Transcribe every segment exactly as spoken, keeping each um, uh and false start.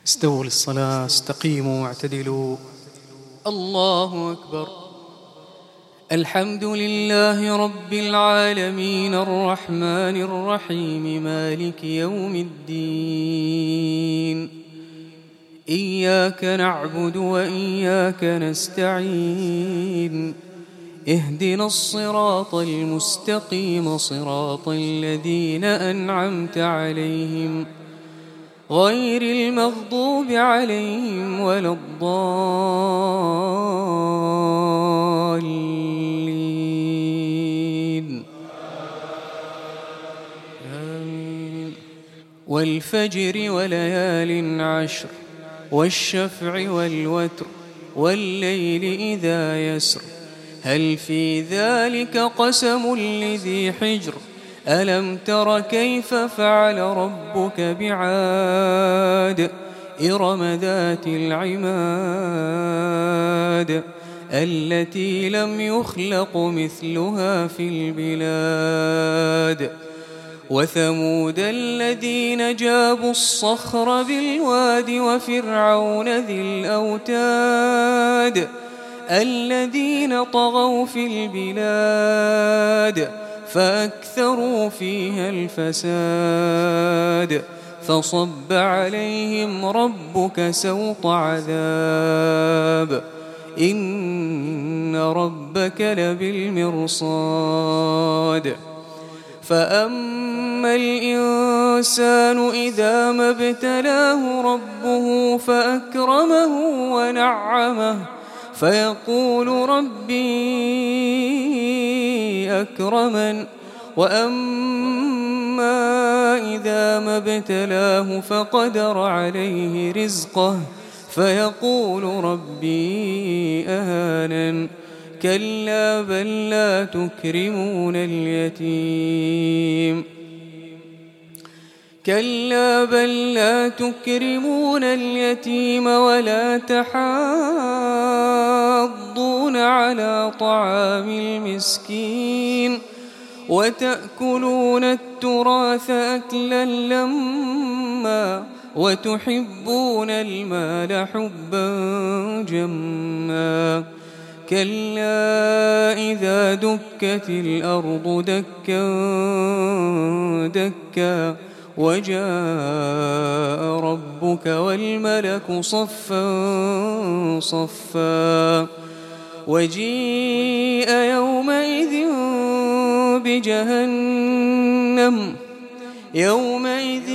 استووا للصلاة، استقيموا واعتدلوا. الله أكبر. الحمد لله رب العالمين الرحمن الرحيم مالك يوم الدين. إياك نعبد وإياك نستعين. اهدنا الصراط المستقيم صراط الذين أنعمت عليهم غير المغضوب عليهم ولا الضالين. آمين. والفجر وليال عشر والشفع والوتر والليل إذا يسر هل في ذلك قسم لذي حجر ألم تر كيف فعل ربك بعاد إرم ذات العماد التي لم يخلق مثلها في البلاد. وثمود الذين جابوا الصخر بالواد وفرعون ذي الأوتاد الذين طغوا في البلاد فأكثروا فيها الفساد فصب عليهم ربك سوط عذاب إن ربك لبالمرصاد. فأما الإنسان إذا ما ابتلاه ربه فأكرمه ونعمه فيقول ربي أكرمن وأما إذا ما ابتلاه فقدر عليه رزقه فيقول ربي أهانن كلا بل لا تكرمون اليتيم كلا بل لا تكرمون اليتيم ولا تحاضون على طعام المسكين وتأكلون التراث أكلا لما وتحبون المال حبا جما كلا إذا دكت الأرض دكا دكا وجاء ربك والملك صفا صفا وجيء يومئذ بجهنم يومئذ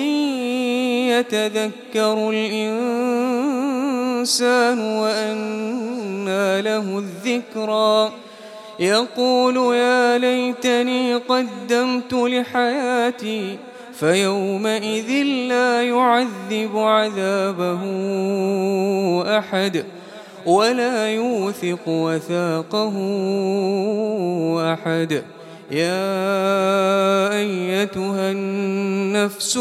يتذكر الإنسان وأنى له الذكرى يقول يا ليتني قدمت لحياتي فيومئذ لا يعذب عذابه أحد ولا يوثق وثاقه أحد. يا أيتها النفس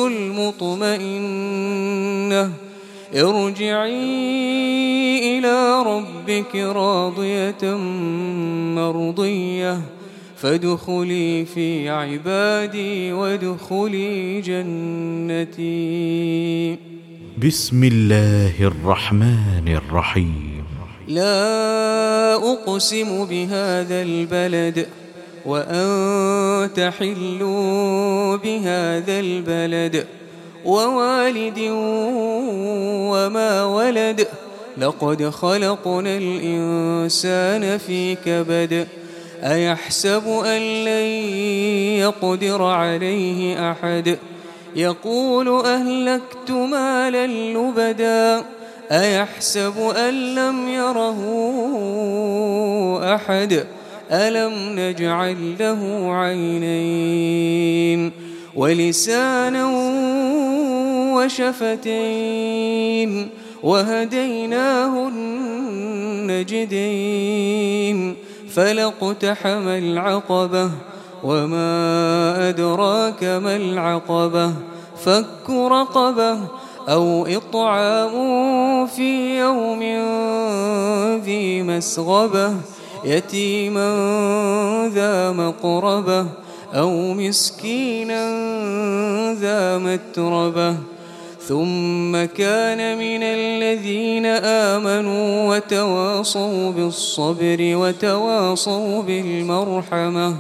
المطمئنة ارجعي إلى ربك راضية مرضية فادخلي في عبادي وادخلي جنتي. بسم الله الرحمن الرحيم. لا أقسم بهذا البلد وأنت حل بهذا البلد ووالد وما ولد لقد خلقنا الإنسان في كبد أيحسب أن لن يقدر عليه أحد يقول أهلكت مالا لبدا أيحسب أن لم يره أحد ألم نجعل له عينين ولسانا وشفتين وهديناه النجدين فلاقتحم العقبة وما أدراك ما العقبة فك رقبة أو إطعام في يوم ذي مسغبة يتيما ذا مقربة أو مسكينا ذا متربة ثم كان من الذين آمنوا وتواصوا بالصبر وتواصوا بالمرحمة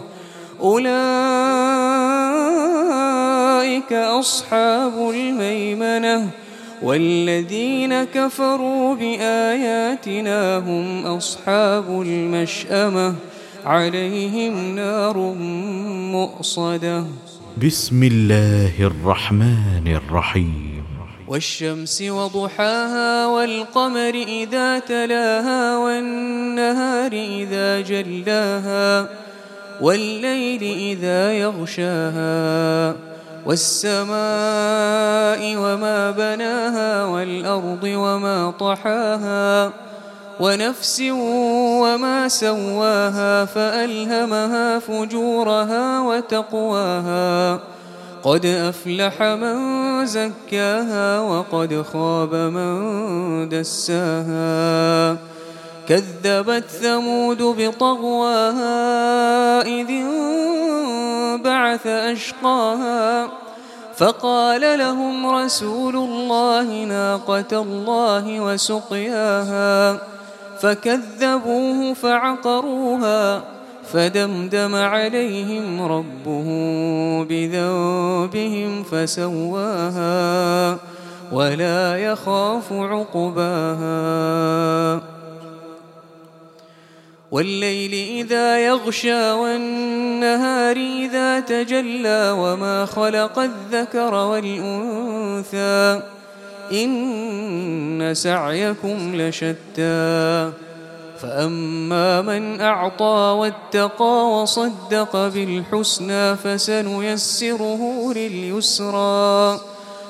أولئك أصحاب الميمنة والذين كفروا بآياتنا هم أصحاب المشأمة عليهم نار مؤصدة. بسم الله الرحمن الرحيم. والشمس وضحاها والقمر إذا تلاها والنهار إذا جلاها والليل إذا يغشاها والسماء وما بناها والأرض وما طحاها ونفس وما سواها فألهمها فجورها وتقواها قد أفلح من زكاها وقد خاب من دساها كذبت ثمود بطغواها إذ انبعث أشقاها فقال لهم رسول الله ناقة الله وسقياها فكذبوه فعقروها فدمدم عليهم ربهم بذنبهم فسواها ولا يخاف عقباها. والليل إذا يغشى والنهار إذا تجلى وما خلق الذكر والأنثى إن سعيكم لشتى فأما من أعطى واتقى وصدق بالحسنى فسنيسره لليسرى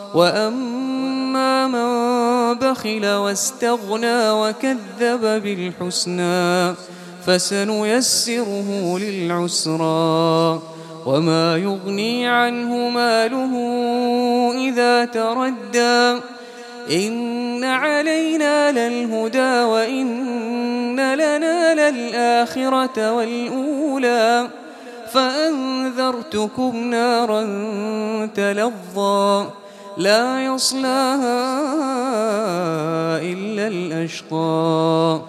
وأما من بخل واستغنى وكذب بالحسنى فسنيسره للعسرى وما يغني عنه ماله إذا تردى إن علينا للهدى وإن لنا للآخرة والأولى فأنذرتكم نارا تلظى لا يصلاها إلا الأشقى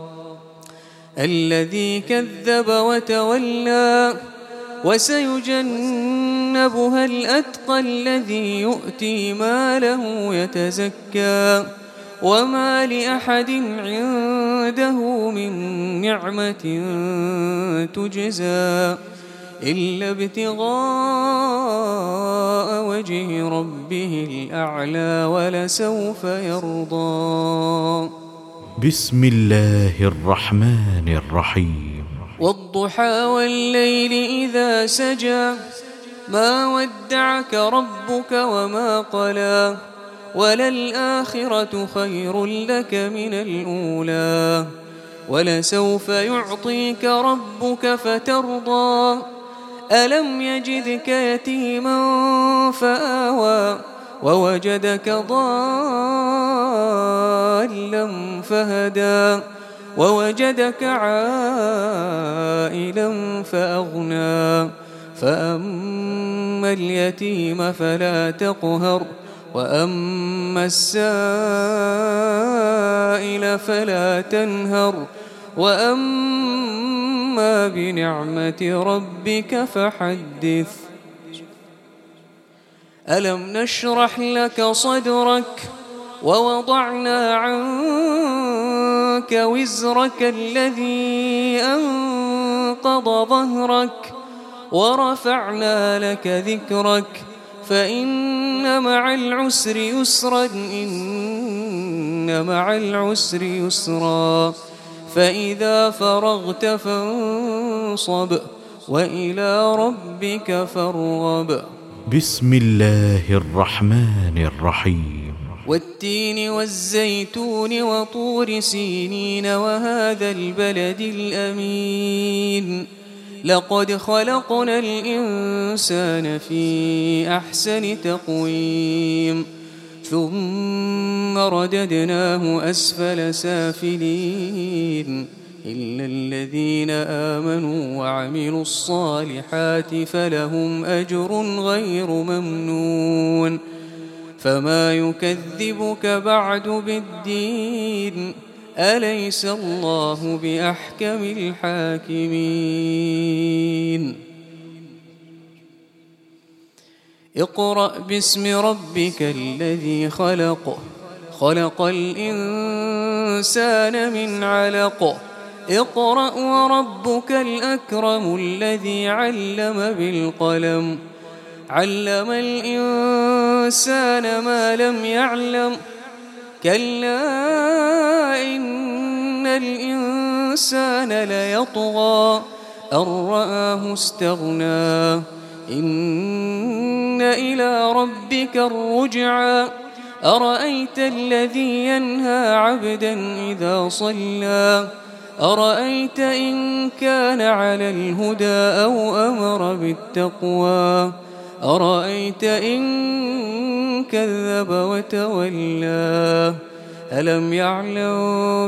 الذي كذب وتولى وسيجنبها الأتقى الذي يؤتي ماله يتزكى وما لأحد عنده من نعمة تجزى إلا ابتغاء وجه ربه الأعلى ولسوف يرضى. بسم الله الرحمن الرحيم. والضحى والليل إذا سجى ما ودعك ربك وما قلى وللآخرة خير لك من الأولى ولسوف يعطيك ربك فترضى ألم يجدك يتيما فآوى ووجدك ضالا فهدى ووجدك عائلا فأغنى فأما اليتيم فلا تقهر وأما السائل فلا تنهر وأما بنعمة ربك فحدث. ألم نشرح لك صدرك ووضعنا عنك وزرك الذي أنقض ظهرك ورفعنا لك ذكرك فإن مع العسر يسرا إن مع العسر يسرا فإذا فرغت فانصب وإلى ربك فارغب. بسم الله الرحمن الرحيم. والتين والزيتون وطور سينين وهذا البلد الأمين لقد خلقنا الإنسان في أحسن تقويم ثم رددناه أسفل سافلين إلا الذين آمنوا وعملوا الصالحات فلهم أجر غير ممنون فما يكذبك بعد بالدين أليس الله بأحكم الحاكمين اقرأ باسم ربك الذي خلق خلق الإنسان من علق اقرأ وربك الأكرم الذي علم بالقلم علم الإنسان ما لم يعلم كلا إن الإنسان ليطغى أن رآه استغنى إن إلى ربك الرجعى أرأيت الذي ينهى عبدا إذا صلى أرأيت إن كان على الهدى أو أمر بالتقوى أرأيت إن كذب وتولى ألم يعلم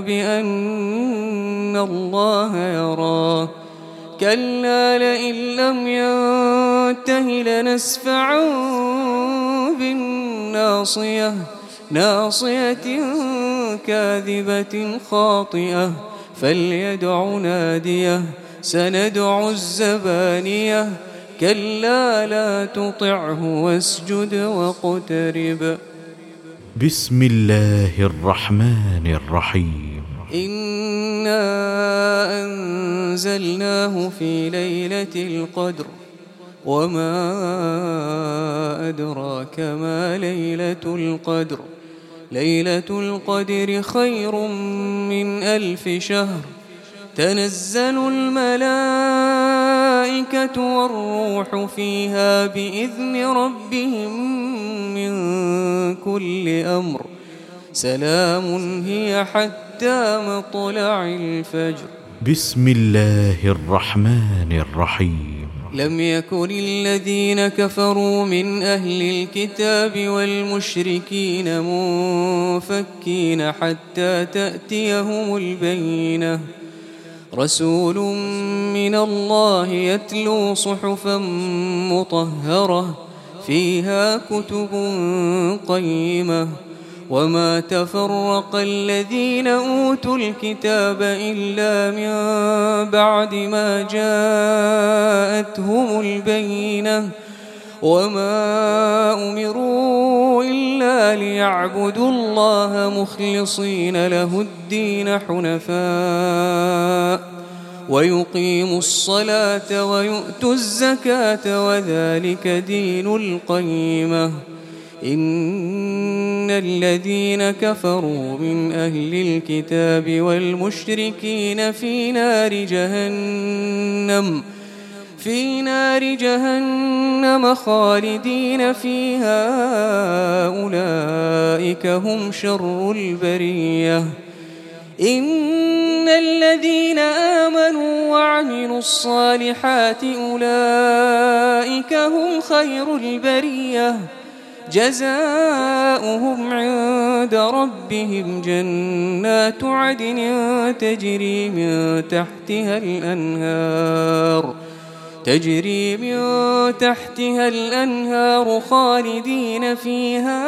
بأن الله يرى كلا لئن لم ينته لنسفعا بالناصية ناصية كاذبة خاطئة فليدع ناديه سندع الزبانية كلا لا تطعه واسجد واقترب بسم الله الرحمن الرحيم إنا أنزلناه في ليلة القدر وما أدراك ما ليلة القدر ليلة القدر خير من ألف شهر تنزل الملائكة والروح فيها بإذن ربهم من كل أمر سلام هي حتى مطلع الفجر بسم الله الرحمن الرحيم لم يكن الذين كفروا من أهل الكتاب والمشركين منفكين حتى تأتيهم البينة رسول من الله يتلو صحفا مطهرة فيها كتب قيمة وما تفرق الذين أوتوا الكتاب إلا من بعد ما جاءتهم البينة وما أمروا إلا ليعبدوا الله مخلصين له الدين حنفاء ويقيموا الصلاة ويؤتوا الزكاة وذلك دين القيمة إن الذين كفروا من أهل الكتاب والمشركين في نار جهنم في نار جهنم خالدين فيها أولئك هم شر البرية إن الذين آمنوا وعملوا الصالحات أولئك هم خير البرية جزاؤهم عند ربهم جنات عدن تجري من تحتها الأنهار تجري من تحتها الأنهار خالدين فيها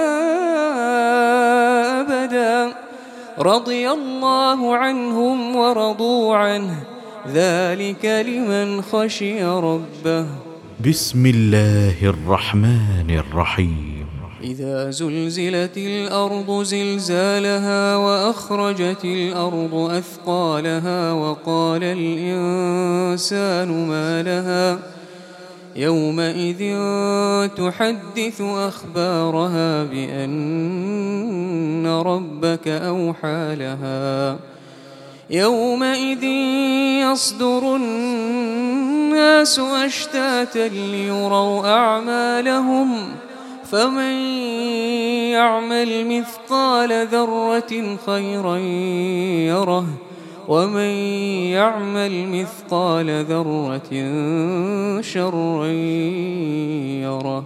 أبدا رضي الله عنهم ورضوا عنه ذلك لمن خشي ربه بسم الله الرحمن الرحيم إذا زلزلت الأرض زلزالها وأخرجت الأرض أثقالها وقال الإنسان ما لها يومئذ تحدث أخبارها بأن ربك أوحى لها يومئذ يصدر الناس أشتاتا ليروا أعمالهم فمن يعمل مثقال ذرة خيرا يره ومن يعمل مثقال ذرة شرا يره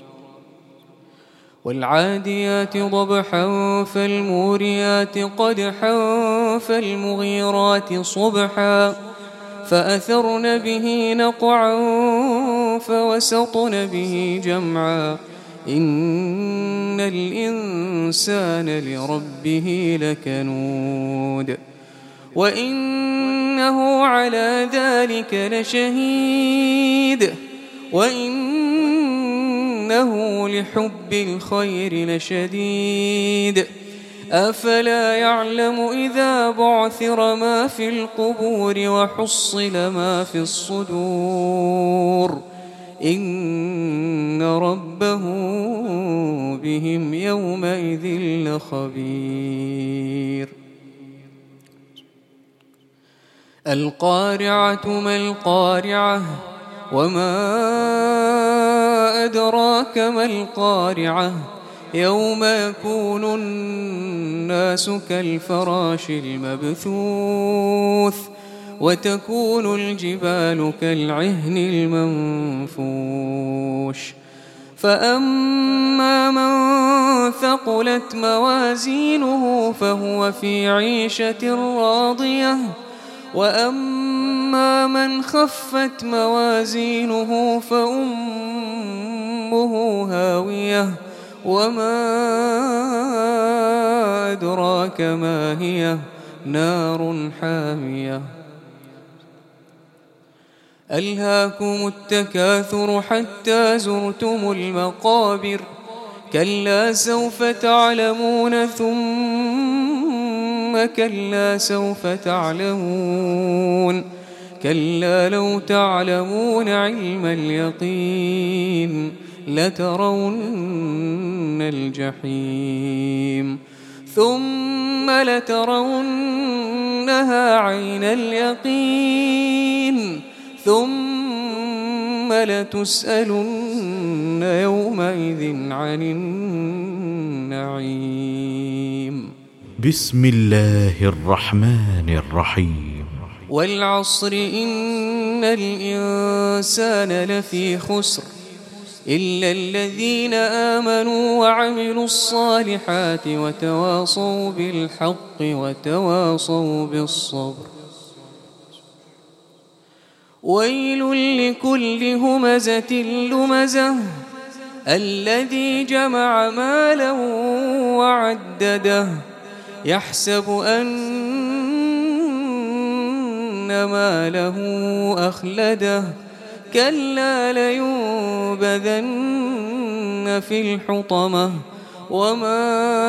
والعاديات ضبحا فالموريات قدحا فالمغيرات صبحا فأثرن به نقعا فوسطن به جمعا إن الإنسان لربه لكنود وإنه على ذلك لشهيد وإنه لحب الخير لشديد أفلا يعلم إذا بعثر ما في القبور وحصل ما في الصدور إن ربه بهم يومئذ لخبير القارعة ما القارعة وما أدراك ما القارعة يوم يكون الناس كالفراش المبثوث وتكون الجبال كالعهن المنفوش فأما من ثقلت موازينه فهو في عيشة راضية وأما من خفت موازينه فأمه هاوية وما أدراك ما هي نار حامية ألهاكم التكاثر حتى زرتم المقابر كلا سوف تعلمون ثم كلا سوف تعلمون كلا لو تعلمون علم اليقين لترون الجحيم ثم لترونها عين اليقين ثم لتسألن يومئذ عن النعيم بسم الله الرحمن الرحيم والعصر إن الإنسان لفي خسر إلا الذين آمنوا وعملوا الصالحات وتواصوا بالحق وتواصوا بالصبر ويل لكل همزة لمزة الذي جمع مالا وعدده يحسب أن ماله أخلده كلا لينبذن في الحطمة وما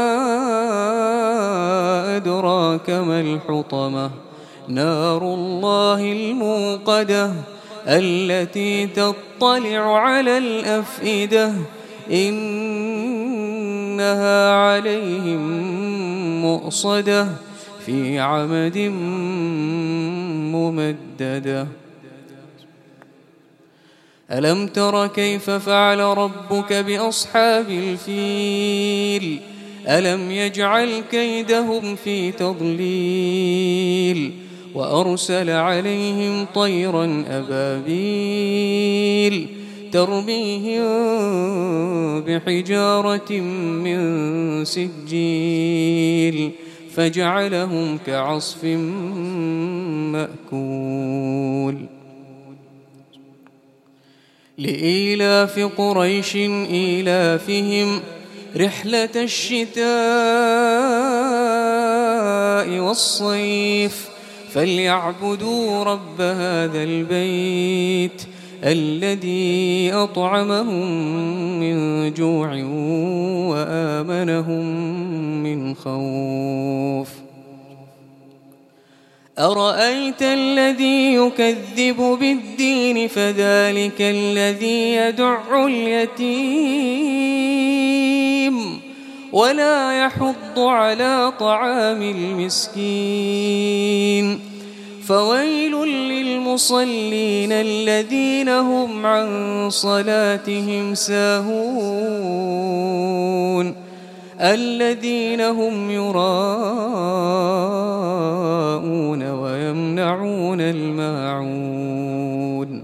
أدراك ما الحطمة نار الله الموقدة التي تطلع على الأفئدة إنها عليهم مؤصدة في عمد ممددة ألم تر كيف فعل ربك بأصحاب الفيل ألم يجعل كيدهم في تضليل وأرسل عليهم طيرا أبابيل ترميهم بحجارة من سجيل فجعلهم كعصف مأكول لإيلاف قريش إيلافهم رحلة الشتاء والصيف فليعبدوا رب هذا البيت الذي أطعمهم من جوع وآمنهم من خوف أرأيت الذي يكذب بالدين فذلك الذي يدع اليتيم ولا يحض على طعام المسكين فويل للمصلين الذين هم عن صلاتهم ساهون الذين هم يراءون ويمنعون الماعون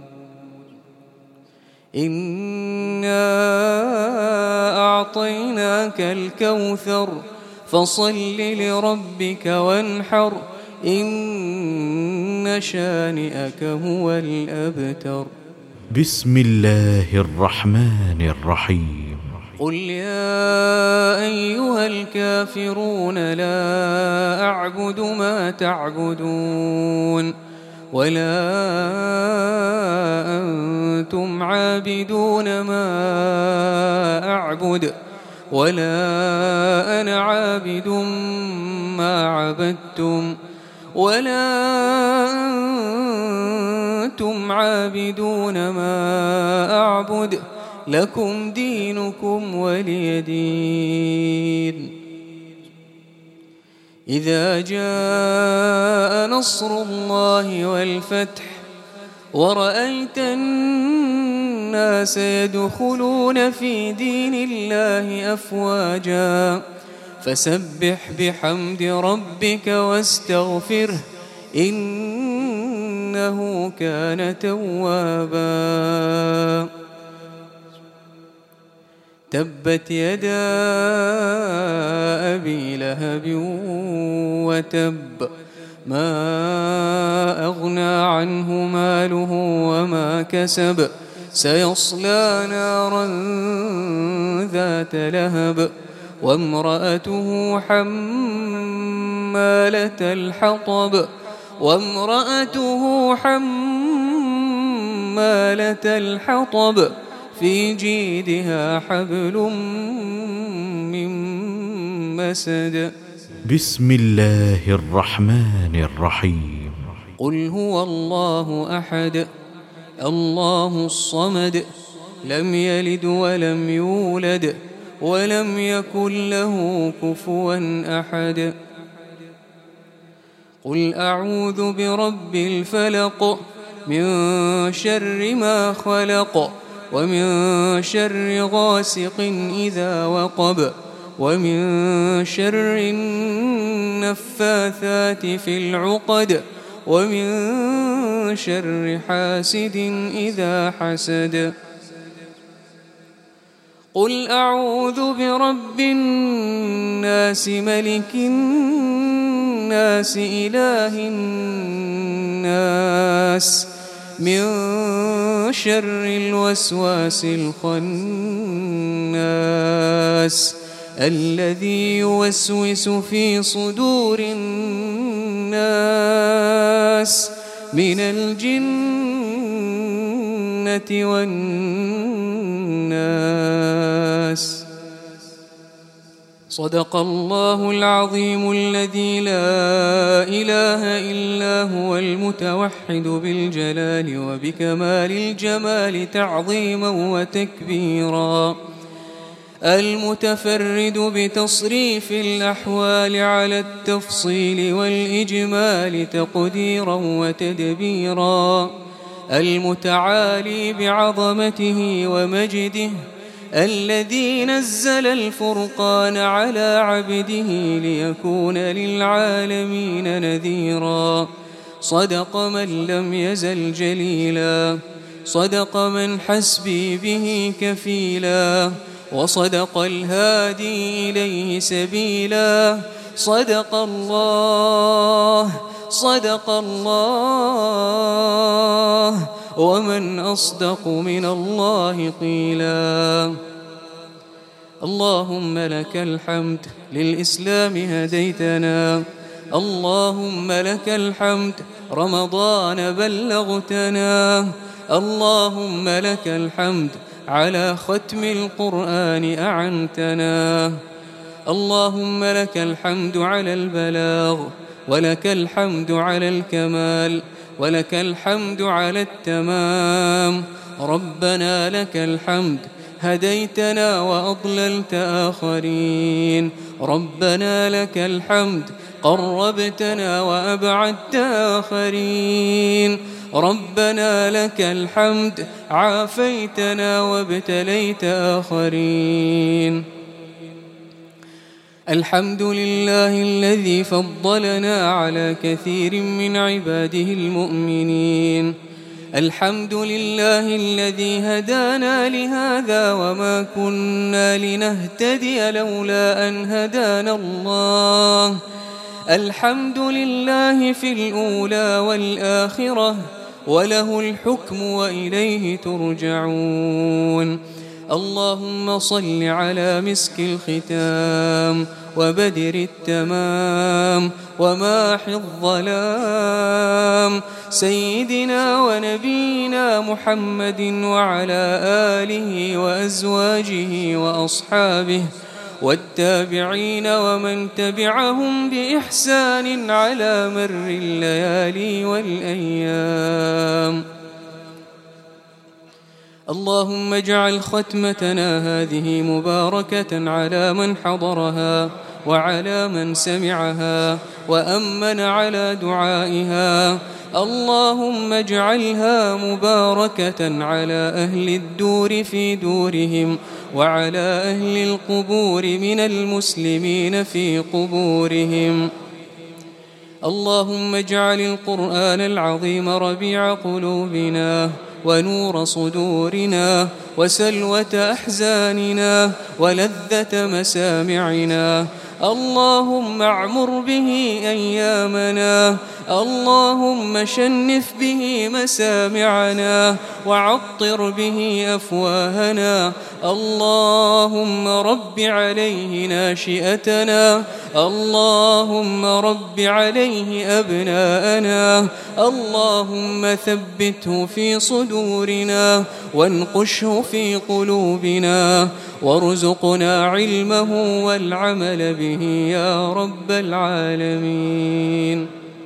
إنا أعطيناك الكوثر فصل لربك وانحر إن شانئك هو الأبتر بسم الله الرحمن الرحيم قل يا أيها الكافرون لا أعبد ما تعبدون ولا أنتم عابدون ما أعبد ولا أنا عابد ما عبدتم ولا أنتم عابدون ما أعبد لكم دينكم ولي دين. إذا جاء نصر الله والفتح ورأيت الناس يدخلون في دين الله أفواجا فسبح بحمد ربك واستغفره إنه كان توابا. تبت يدا أبي لهب وتب ما أغنى عنه ماله وما كسب سيصلى نارا ذات لهب وامرأته حمالة الحطب وامرأته حمالة الحطب في جيدها حبل من مسد. بسم الله الرحمن الرحيم. قل هو الله أحد الله الصمد لم يلد ولم يولد ولم يكن له كفوا أحد. قل أعوذ برب الفلق من شر ما خلق ومن شر غاسق إذا وقب ومن شر النفاثات في العقد ومن شر حاسد إذا حسد. قل أعوذ برب الناس ملك الناس إله الناس من شر الوسواس الخناس الذي يوسوس في صدور الناس من الجنة والناس. صدق الله العظيم الذي لا إله إلا هو المتوحد بالجلال وبكمال الجمال تعظيما وتكبيرا المتفرد بتصريف الأحوال على التفصيل والإجمال تقديرا وتدبيرا المتعالي بعظمته ومجده الذي نزل الفرقان على عبده ليكون للعالمين نذيرا. صدق من لم يزل جليلا صدق من حسبي به كفيلا وصدق الهادي إليه سبيلا. صدق الله صدق الله ومن أصدق من الله قيلا. اللهم لك الحمد للإسلام هديتنا اللهم لك الحمد رمضان بلغتنا اللهم لك الحمد على ختم القرآن أعنتنا اللهم لك الحمد على البلاغ ولك الحمد على الكمال ولك الحمد على التمام. ربنا لك الحمد هديتنا وأضللت آخرين ربنا لك الحمد قربتنا وأبعدت آخرين ربنا لك الحمد عافيتنا وابتليت آخرين. الحمد لله الذي فضلنا على كثير من عباده المؤمنين. الحمد لله الذي هدانا لهذا وما كنا لنهتدي لولا أن هدانا الله. الحمد لله في الأولى والآخرة وله الحكم وإليه ترجعون. اللهم صل على مسك الختام وبدر التمام وماحي الظلام سيدنا ونبينا محمد وعلى آله وأزواجه وأصحابه والتابعين ومن تبعهم بإحسان على مر الليالي والأيام. اللهم اجعل ختمتنا هذه مباركة على من حضرها وعلى من سمعها وأمن على دعائها. اللهم اجعلها مباركة على أهل الدور في دورهم وعلى أهل القبور من المسلمين في قبورهم. اللهم اجعل القرآن العظيم ربيع قلوبنا ونور صدورنا وسلوة أحزاننا ولذة مسامعنا. اللهم اعمر به أيامنا. اللهم شنف به مسامعنا وعطر به أفواهنا. اللهم رب عليه ناشئتنا. اللهم رب عليه أبناءنا. اللهم ثبته في صدورنا وانقشه في قلوبنا وارزقنا علمه والعمل به يا رب العالمين.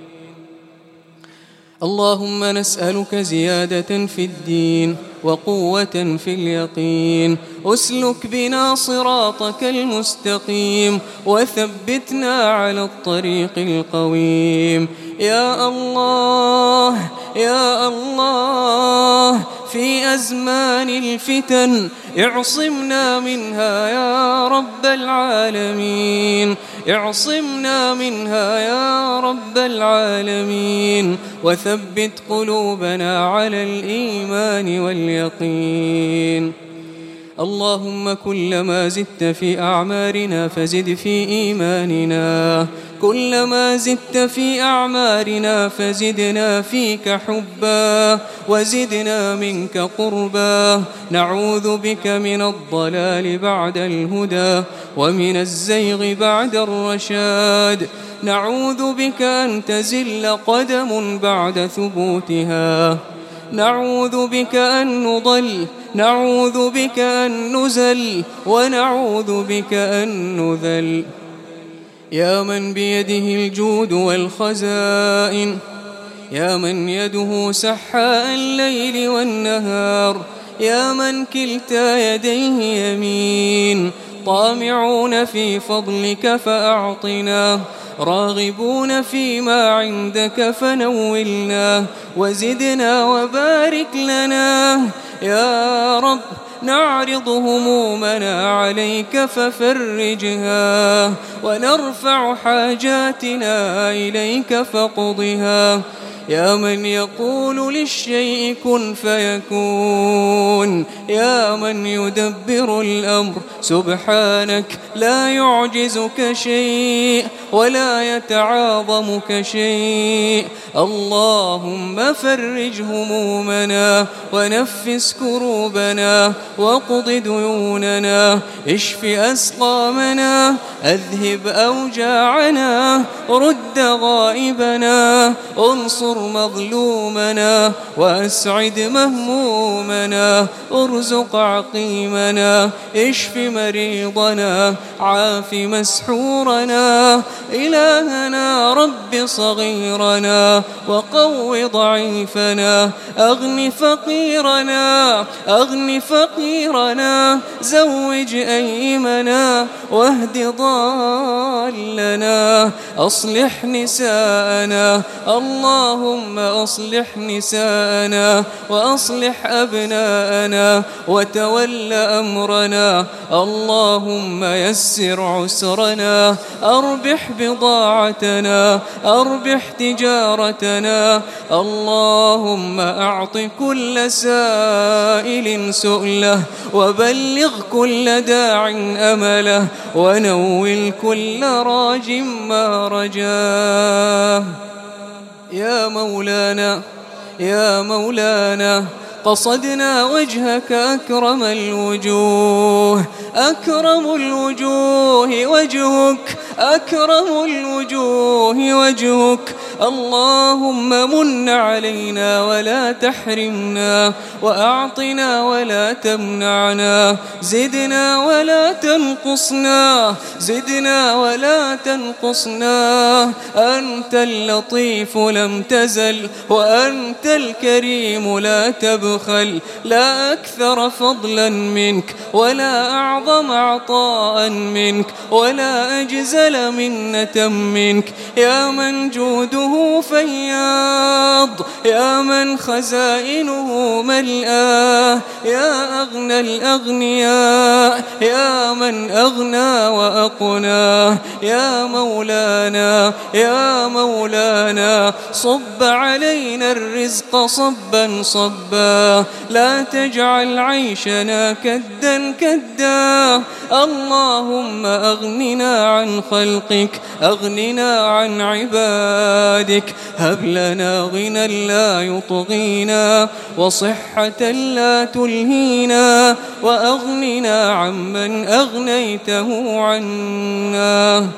اللهم نسألك زيادة في الدين وقوة في اليقين. أسلك بنا صراطك المستقيم وثبتنا على الطريق القويم. يا الله يا الله في أزمان الفتن اعصمنا منها يا رب العالمين. اعصمنا منها يا رب العالمين وثبت قلوبنا على الإيمان واليقين. اللهم كلما زدت في أعمارنا فزد في إيماننا. كلما زدت في أعمارنا فزدنا فيك حبا وزدنا منك قربا. نعوذ بك من الضلال بعد الهدى ومن الزيغ بعد الرشاد. نعوذ بك أن تزل قدم بعد ثبوتها. نعوذ بك أن نضل. نعوذ بك أن نزل ونعوذ بك أن نذل. يا من بيده الجود والخزائن. يا من يده سحاء الليل والنهار. يا من كلتا يديه يمين. طامعون في فضلك فأعطنا. راغبون فيما عندك فنولنا وزدنا وبارك لنا. يا رب نعرض همومنا عليك ففرجها ونرفع حاجاتنا إليك فاقضها. يا من يقول للشيء كن فيكون. يا من يدبر الأمر سبحانك لا يعجزك شيء ولا يتعاظمك شيء. اللهم فرج همومنا ونفس كروبنا وقض ديوننا. اشف أسقامنا. أذهب أوجاعنا. رد غائبنا. انصر مظلومنا وأسعد مهمومنا. ارزق عقيمنا. اشف مريضنا. عاف مسحورنا. إلهنا رب صغيرنا وقو ضعيفنا. أغن فقيرنا. أغن فقيرنا. زوج أيمنا واهد ضالنا. أصلح نساءنا. اللهم أصلح نساءنا وأصلح أبناءنا وتول أمرنا. اللهم يسر عسرنا. أربح بضاعتنا. أربح تجارتنا. اللهم أعط كل سائل سؤله وبلغ كل داع أمله ونول كل راج ما رجاه. يا مولانا يا مولانا قصدنا وجهك أكرم الوجوه. أكرم الوجوه وجهك، أكرم الوجوه وجهك. اللهم من علينا ولا تحرمنا، وأعطنا ولا تمنعنا، زدنا ولا تنقصنا، زدنا ولا تنقصنا. أنت اللطيف لم تزل، وأنت الكريم لا تبخل. لا أكثر فضلا منك، ولا أعظم عطاء منك، ولا أجزل منة منك. يا من جوده فياض، يا من خزائنه ملآه، يا أغنى الأغنياء، يا من أغنى وأقناه. يا مولانا يا مولانا صب علينا الرزق صبا صبا، لا تجعل عيشنا كدا كدا. اللهم أغننا عن خلقك، أغننا عن عبادك. هب لنا غنى لا يطغينا، وصحة لا تلهينا، وأغننا عمن أغنيته عنا.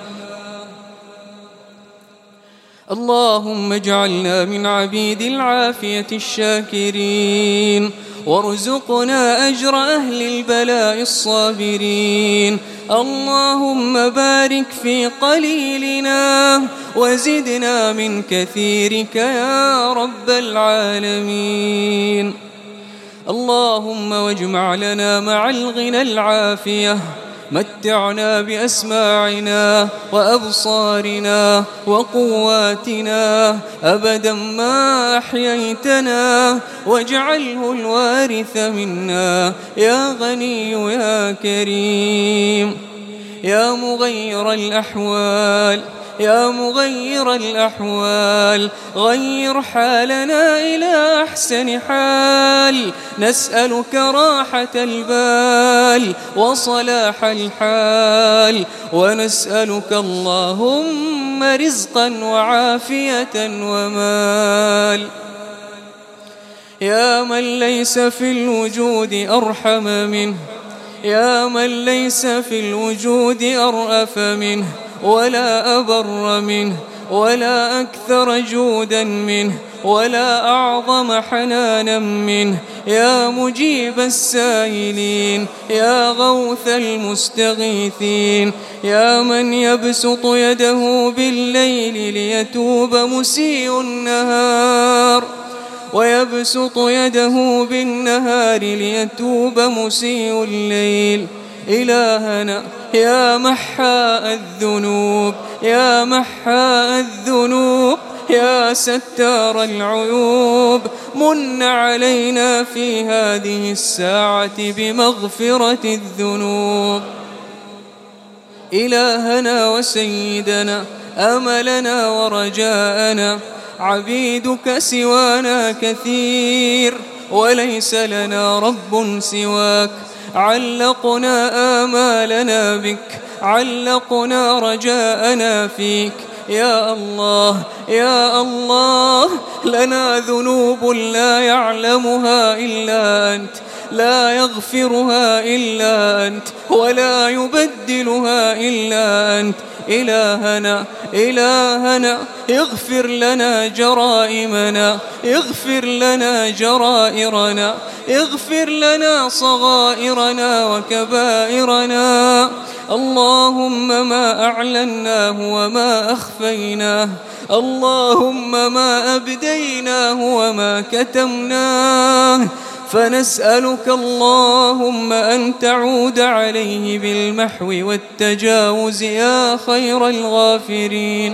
اللهم اجعلنا من عبيد العافية الشاكرين، وارزقنا أجر أهل البلاء الصابرين. اللهم بارك في قليلنا، وزدنا من كثيرك يا رب العالمين. اللهم واجمع لنا مع الغنى العافية. متعنا بأسماعنا وأبصارنا وقواتنا أبدا ما أحييتنا، واجعله الوارث منا يا غني يا كريم. يا مغير الأحوال يا مغير الأحوال غير حالنا إلى أحسن حال. نسألك راحة البال وصلاح الحال، ونسألك اللهم رزقا وعافية ومال. يا من ليس في الوجود أرحم منه، يا من ليس في الوجود أرأف منه، ولا أبر منه، ولا أكثر جودا منه، ولا أعظم حنانا منه. يا مجيب السائلين، يا غوث المستغيثين، يا من يبسط يده بالليل ليتوب مسيء النهار، ويبسط يده بالنهار ليتوب مسيء الليل. إلهنا يا محاء الذنوب، يا محاء الذنوب، يا ستار العيوب، من علينا في هذه الساعة بمغفرة الذنوب. إلهنا وسيدنا، أملنا ورجاءنا، عبيدك سوانا كثير، وليس لنا رب سواك. علقنا آمالنا بك، علقنا رجاءنا فيك. يا الله يا الله، لنا ذنوب لا يعلمها إلا أنت، لا يغفرها إلا أنت، ولا يبدلها إلا أنت. إلهنا إلهنا اغفر لنا جرائمنا، اغفر لنا جرائرنا، اغفر لنا صغائرنا وكبائرنا. اللهم ما أعلناه وما أخفيناه، اللهم ما أبديناه وما كتمناه، فنسألك اللهم أن تعود عليه بالمحو والتجاوز يا خير الغافرين.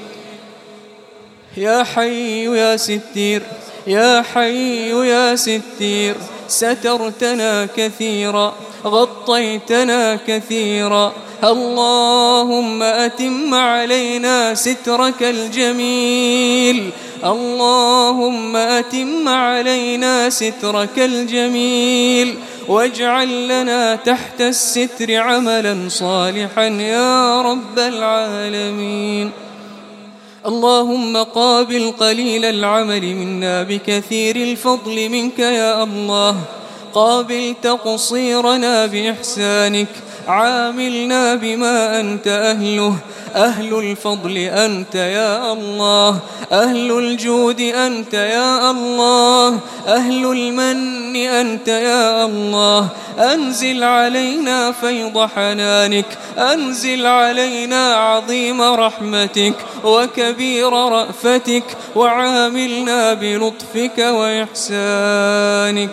يا حي يا ستير، يا حي يا ستير، سترتنا كثيرا، غطيتنا كثيرا. اللهم أتم علينا سترك الجميل، اللهم أتم علينا سترك الجميل، واجعل لنا تحت الستر عملا صالحا يا رب العالمين. اللهم قابل قليل العمل منا بكثير الفضل منك يا الله. قابل تقصيرنا بإحسانك. عاملنا بما أنت أهله. أهل الفضل أنت يا الله. أهل الجود أنت يا الله. أهل المن أنت يا الله. أنزل علينا فيض حنانك. أنزل علينا عظيم رحمتك وكبير رأفتك، وعاملنا بلطفك وإحسانك.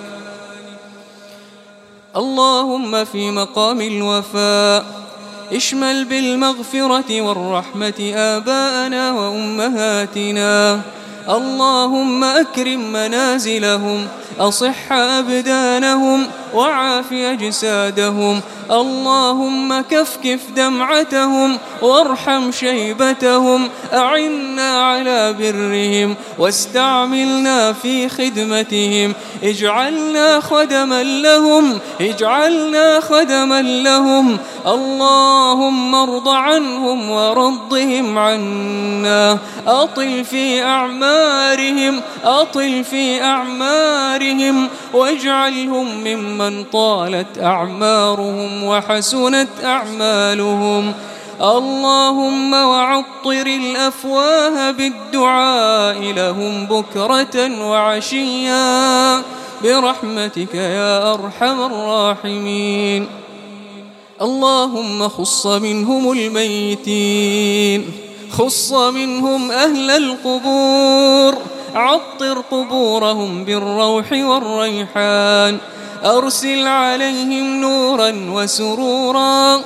اللهم في مقام الوفاء اشمل بالمغفرة والرحمة آباءنا وأمهاتنا. اللهم أكرم منازلهم، أصح أبدانهم، وعاف أجسادهم. اللهم كفكف دمعتهم، وارحم شيبتهم. أعنا على برهم، واستعملنا في خدمتهم. اجعلنا خدما لهم، اجعلنا خدما لهم. اللهم ارض عنهم ورضهم عنا. أطل في أعمارهم، أطل في أعمارهم، واجعلهم ممن طالت أعمارهم وحسنت أعمالهم. اللهم وعطر الأفواه بالدعاء لهم بكرة وعشيا برحمتك يا أرحم الراحمين. اللهم خص منهم الميتين، خص منهم أهل القبور. عطر قبورهم بالروح والريحان. أرسل عليهم نورا وسرورا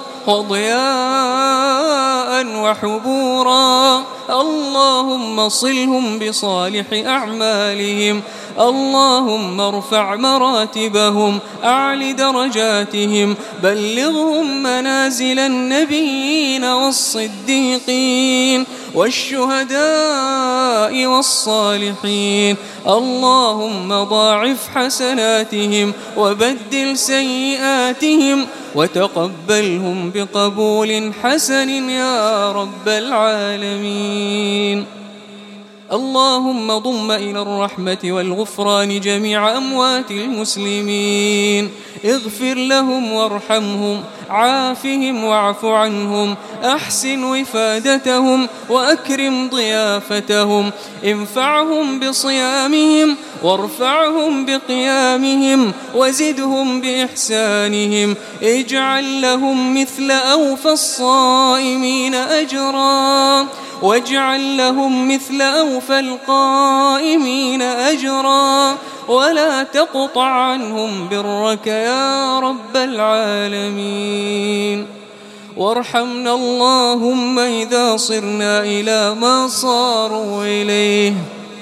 وضياء وحبورا. اللهم صلهم بصالح أعمالهم. اللهم ارفع مراتبهم، أعل درجاتهم، بلغهم منازل النبيين والصديقين والشهداء والصالحين. اللهم ضاعف حسناتهم وبدل سيئاتهم، وتقبلهم بقبول حسن يا رب العالمين. اللهم ضم إلى الرحمة والغفران جميع أموات المسلمين. اغفر لهم وارحمهم، عافهم واعف عنهم، أحسن وفادتهم وأكرم ضيافتهم. انفعهم بصيامهم، وارفعهم بقيامهم، وزدهم بإحسانهم. اجعل لهم مثل أوفى الصائمين أجرا، واجعل لهم مثل أوفى القائمين أجرا، ولا تقطع عنهم برك يا رب العالمين. وارحمنا اللهم إذا صرنا إلى ما صاروا إليه.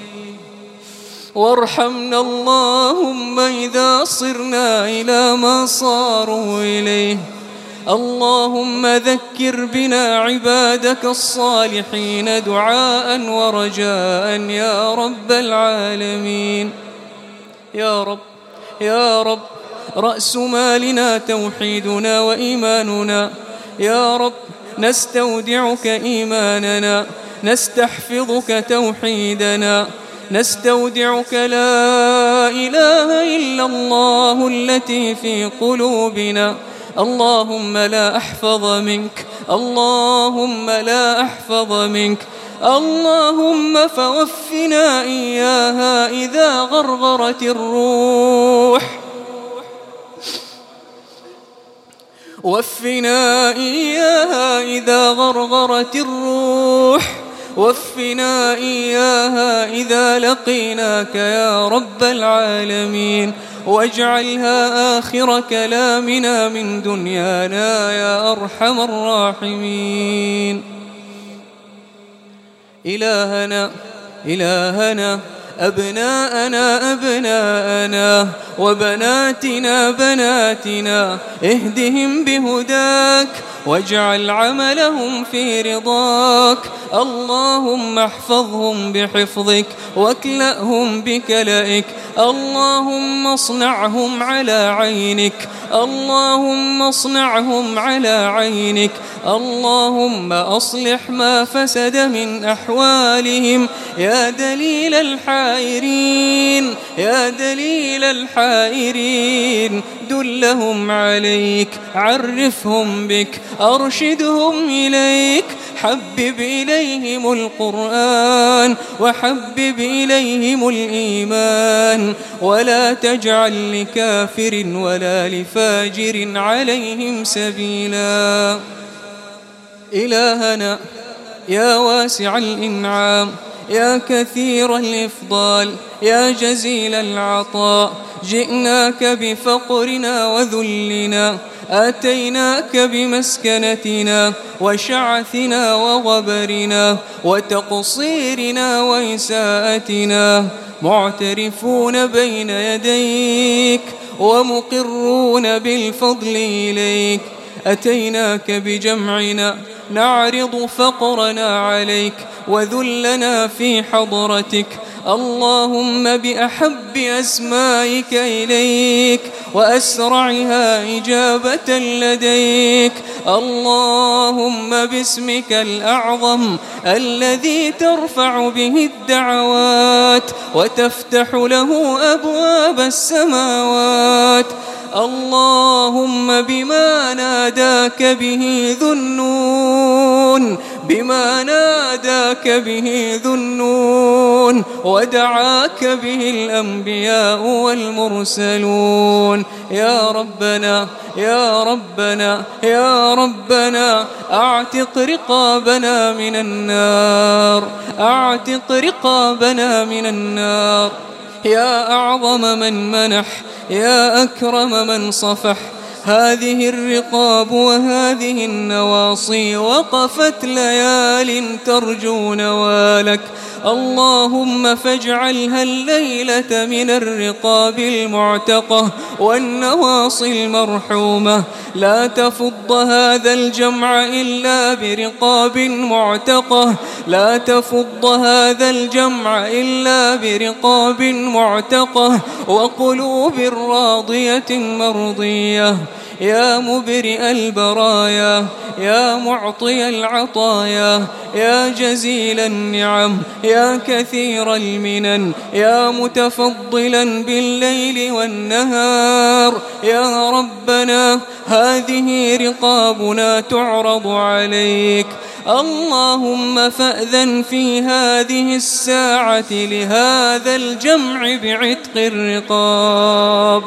وارحمنا اللهم إذا صرنا إلى ما صاروا إليه. اللهم ذكر بنا عبادك الصالحين دعاء ورجاء يا رب العالمين. يا رب يا رب رأس مالنا توحيدنا وإيماننا. يا رب نستودعك إيماننا، نستحفظك توحيدنا، نستودعك لا إله إلا الله التي في قلوبنا. اللهم لا أحفظ منك، اللهم لا أحفظ منك. اللهم فوفنا إياها إذا غرغرت الروح. وفنا إياها إذا غرغرت الروح. وفنا إياها إذا لقيناك يا رب العالمين. واجعلها آخر كلامنا من دنيانا يا أرحم الراحمين. إلهنا إلهنا أبناءنا أبناءنا وبناتنا بناتنا اهدهم بهداك، واجعل عملهم في رضاك. اللهم احفظهم بحفظك، واكلأهم بكلئك. اللهم اصنعهم على عينك، اللهم اصنعهم على عينك. اللهم أصلح ما فسد من أحوالهم يا دليل الحائرين، يا دليل الحائرين. دلهم عليك، عرفهم بك، أرشدهم إليك. حبب إليهم القرآن وحبب إليهم الإيمان، ولا تجعل لكافر ولا لفاجر عليهم سبيلا. إلهنا يا واسع الإنعام، يا كثير الإفضال، يا جزيل العطاء، جئناك بفقرنا وذلنا، آتيناك بمسكنتنا وشعثنا وغبرنا وتقصيرنا وإساءتنا، معترفون بين يديك ومقرون بالفضل إليك. أتيناك بجمعنا نعرض فقرنا عليك وذلنا في حضرتك. اللهم بأحب أسمائك إليك وأسرعها إجابة لديك، اللهم باسمك الأعظم الذي ترفع به الدعوات وتفتح له أبواب السماوات، اللهم بما ناداك به ذو النون، بما ناداك به ذو النون ودعاك به الأنبياء والمرسلون. يا ربنا يا ربنا يا ربنا أعتق رقابنا من النار، أعتق رقابنا من النار. يا أعظم من منح، يا أكرم من صفح، هذه الرقاب وهذه النواصي وقفت ليال ترجو نوالك، اللهم فاجعلها الليلة من الرقاب المعتقة والنواصي المرحومة. لا تفض هذا الجمع إلا برقاب معتقة، لا تفض هذا الجمع إلا برقاب معتقة وقلوب راضية مرضية. يا مبرئ البرايا، يا معطي العطايا، يا جزيل النعم، يا كثير المنن، يا متفضلا بالليل والنهار. يا ربنا هذه رقابنا تعرض عليك، اللهم فأذن في هذه الساعة لهذا الجمع بعتق الرقاب.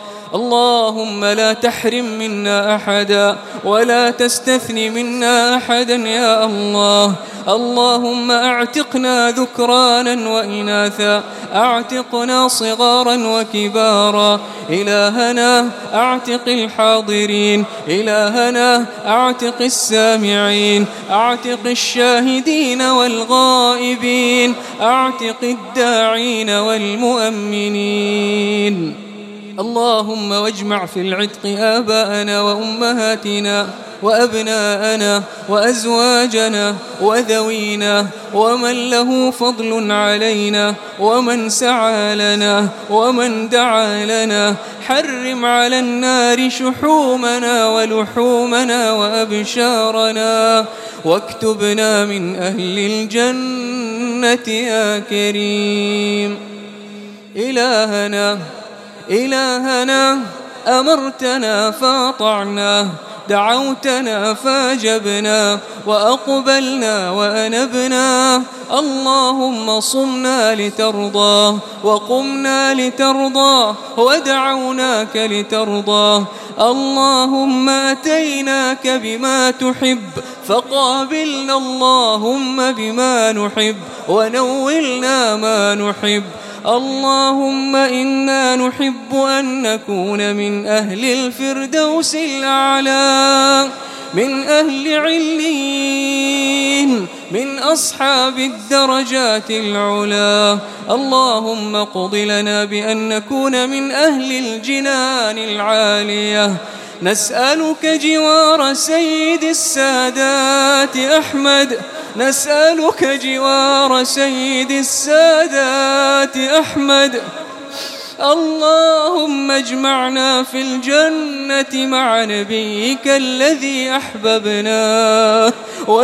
اللهم لا تحرم منا أحدا ولا تستثني منا أحدا يا الله. اللهم أعتقنا ذكرانا وإناثا، أعتقنا صغارا وكبارا. إلهنا أعتق الحاضرين، إلهنا أعتق السامعين، أعتق الشاهدين والغائبين، أعتق الداعين والمؤمنين. اللهم واجمع في العتق آباءنا وأمهاتنا وأبناءنا وأزواجنا وذوينا ومن له فضل علينا ومن سعى لنا ومن دعا لنا. حرم على النار شحومنا ولحومنا وأبشارنا، واكتبنا من أهل الجنة يا كريم. إلهنا إلهنا أمرتنا فاطعنا، دعوتنا فاجبنا، وأقبلنا وأنبنا. اللهم صمنا لترضى وقمنا لترضى ودعوناك لترضى. اللهم أتيناك بما تحب فقابلنا اللهم بما نحب ونولنا ما نحب. اللهم إنا نحب أن نكون من أهل الفردوس الأعلى، من أهل عليين، من أصحاب الدرجات العلا. اللهم اقض لنا بأن نكون من أهل الجنان العالية. نسألك جوار سيد السادات أحمد، نسألك جوار سيد السادات أحمد اللهم اجمعنا في الجنة مع نبيك الذي أحببناه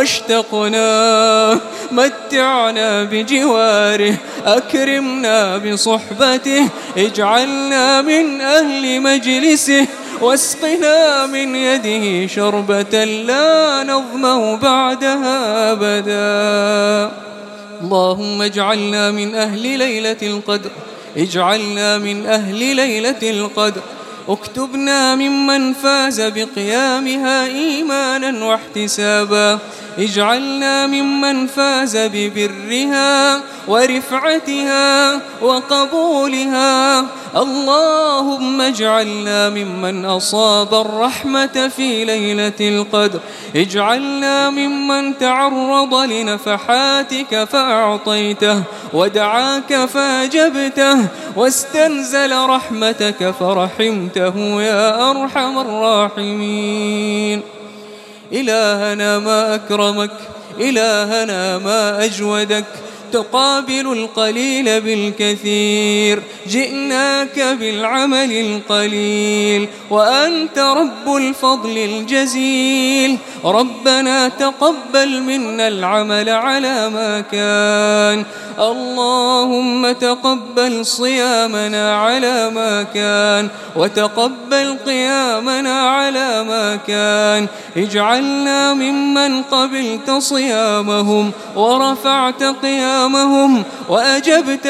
واشتقناه، متعنا بجواره، أكرمنا بصحبته، اجعلنا من أهل مجلسه، واسقنا من يده شربة لا نظمأ بعدها أبدا. اللهم اجعلنا من أهل ليلة القدر، اجعلنا من أهل ليلة القدر، اكتبنا ممن فاز بقيامها إيمانا واحتسابا، اجعلنا ممن فاز ببرها ورفعتها وقبولها. اللهم اجعلنا ممن أصاب الرحمة في ليلة القدر، اجعلنا ممن تعرض لنفحاتك فأعطيته، ودعاك فأجبته، واستنزل رحمتك فرحمته يا أرحم الراحمين. إلهنا ما أكرمك، إلهنا ما أجودك، تقابل القليل بالكثير، جئناك بالعمل القليل وأنت رب الفضل الجزيل. ربنا تقبل منا العمل على ما كان، اللهم تقبل صيامنا على ما كان، وتقبل قيامنا على ما كان، اجعلنا ممن قبلت صيامهم ورفعت قيامهم وأجبت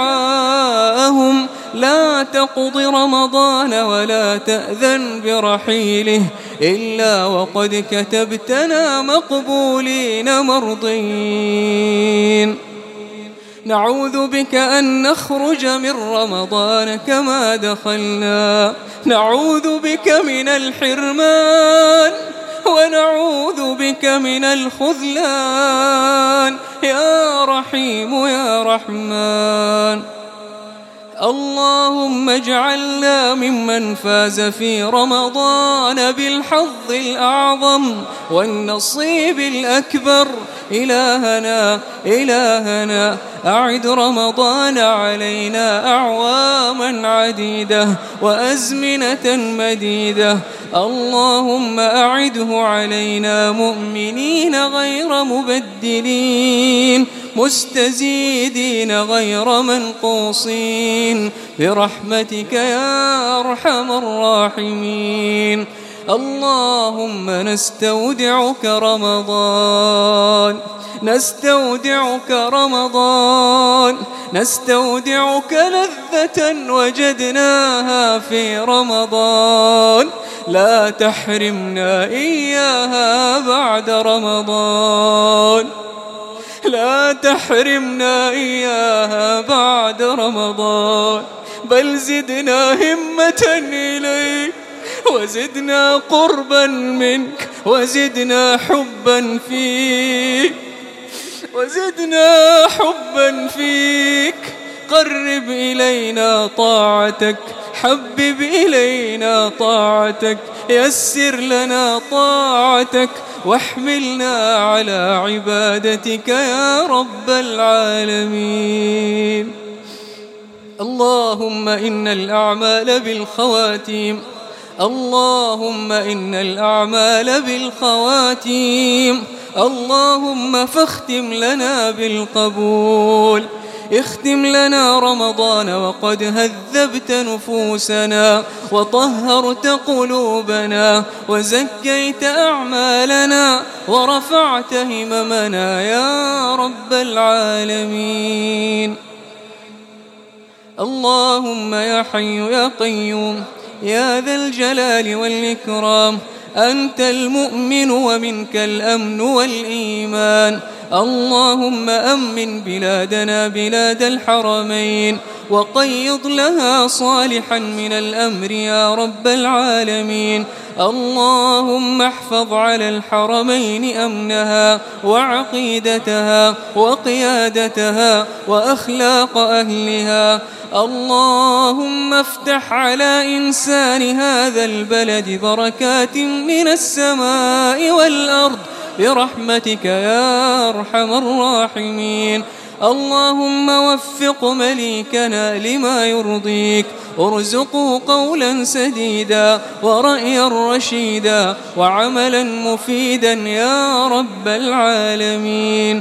دعاءهم. لا تقض رمضان ولا تأذن برحيله إلا وقد كتبتنا مقبولين مرضين. نعوذ بك أن نخرج من رمضان كما دخلنا، نعوذ بك من الحرمان، ونعوذ بك من الخذلان يا رحيم يا رحمن. اللهم اجعلنا ممن فاز في رمضان بالحظ الأعظم والنصيب الأكبر. إلهنا إلهنا أعد رمضان علينا أعواما عديدة وأزمنة مديدة، اللهم أعده علينا مؤمنين غير مبدلين، مستزيدين غير منقوصين، برحمتك يا أرحم الراحمين. اللهم نستودعك رمضان، نستودعك رمضان، نستودعك لذة وجدناها في رمضان، لا تحرمنا إياها بعد رمضان، لا تحرمنا إياها بعد رمضان، بل زدنا همة إليك، وزدنا قربا منك، وزدنا حبا فيك، وزدنا حبا فيك. قرب إلينا طاعتك، حبب إلينا طاعتك، يسر لنا طاعتك، واحملنا على عبادتك يا رب العالمين. اللهم إن الأعمال بالخواتيم، اللهم إن الأعمال بالخواتيم، اللهم فاختم لنا بالقبول. اختم لنا رمضان وقد هذبت نفوسنا وطهرت قلوبنا وزكيت أعمالنا ورفعت هممنا يا رب العالمين. اللهم يا حي يا قيوم يا ذا الجلال والإكرام، أنت المؤمن ومنك الأمن والإيمان. اللهم أمن بلادنا بلاد الحرمين، وقيض لها صالحا من الأمر يا رب العالمين. اللهم احفظ على الحرمين أمنها وعقيدتها وقيادتها وأخلاق أهلها. اللهم افتح على إنسان هذا البلد بركات من السماء والأرض برحمتك يا أرحم الراحمين. اللهم وفق مليكنا لما يرضيك، ارزقه قولا سديدا ورأيا رشيدا وعملا مفيدا يا رب العالمين.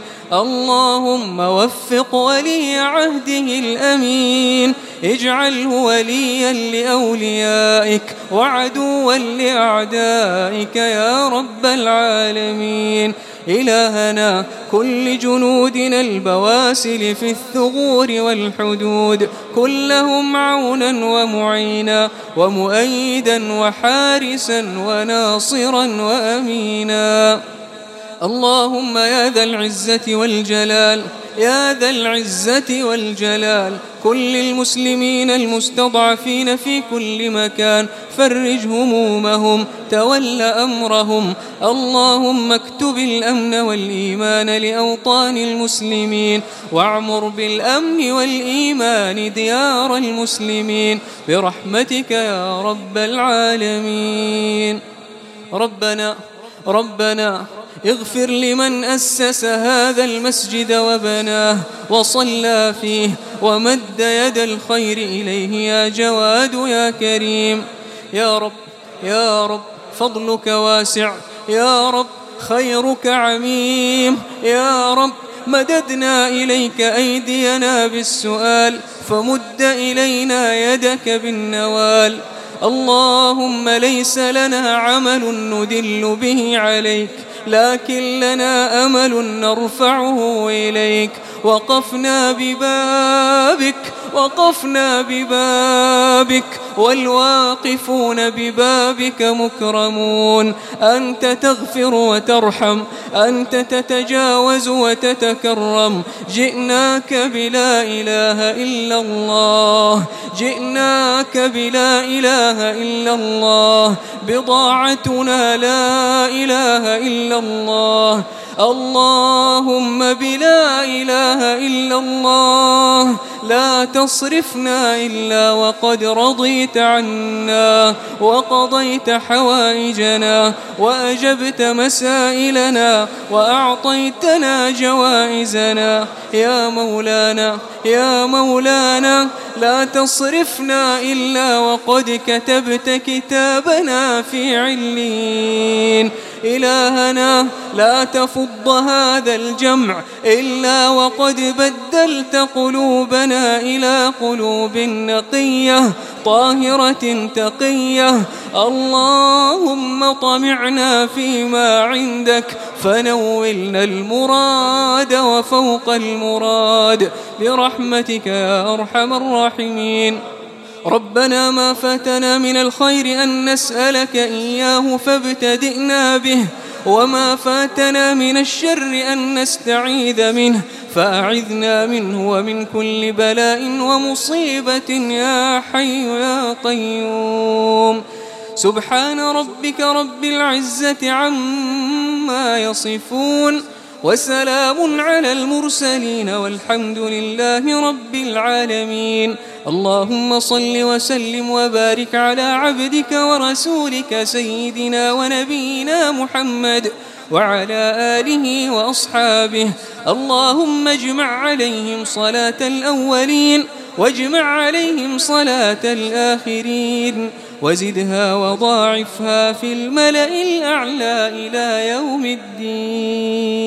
اللهم وفق ولي عهده الأمين، اجعله وليا لأوليائك وعدوا لأعدائك يا رب العالمين. إلهنا كل جنودنا البواسل في الثغور والحدود، كلهم عونا ومعينا ومؤيدا وحارسا وناصرا وأمينا. اللهم يا ذا العزة والجلال، يا ذا العزة والجلال، كل المسلمين المستضعفين في كل مكان فرج همومهم، تول أمرهم. اللهم اكتب الأمن والإيمان لأوطان المسلمين، واعمر بالأمن والإيمان ديار المسلمين برحمتك يا رب العالمين. ربنا ربنا اغفر لمن أسس هذا المسجد وبناه وصلى فيه ومد يد الخير إليه يا جواد يا كريم. يا رب يا رب فضلك واسع، يا رب خيرك عميم، يا رب مددنا إليك أيدينا بالسؤال فمد إلينا يدك بالنوال. اللهم ليس لنا عمل ندل به عليك، لكن لنا أمل نرفعه إليك. وقفنا ببابك وقفنا ببابك والواقفون ببابك مكرمون. أنت تغفر وترحم، أنت تتجاوز وتتكرم. جئناك بلا إله إلا الله، جئناك بلا إله إلا الله، بضاعتنا لا إله إلا الله. اللهم بلا إله إلا الله لا تصرفنا إلا وقد رضيت عنا وقضيت حوائجنا وأجبت مسائلنا وأعطيتنا جوائزنا. يا مولانا يا مولانا لا تصرفنا إلا وقد كتبت كتابنا في علين. إلهنا لا تفض هذا الجمع إلا وقد بدلت قلوبنا إلى قلوب نقية طاهرة تقية. اللهم طمعنا فيما عندك فنولنا المراد وفوق المراد برحمتك يا أرحم الراحمين. ربنا ما فاتنا من الخير أن نسألك إياه فابتدئنا به، وما فاتنا من الشر أن نستعيذ منه فأعذنا منه ومن كل بلاء ومصيبة يا حي يا قيوم. سبحان ربك رب العزة عما يصفون، وسلام على المرسلين والحمد لله رب العالمين. اللهم صل وسلم وبارك على عبدك ورسولك سيدنا ونبينا محمد وعلى آله وأصحابه. اللهم اجمع عليهم صلاة الأولين واجمع عليهم صلاة الآخرين، وزدها وضاعفها في الملأ الأعلى إلى يوم الدين.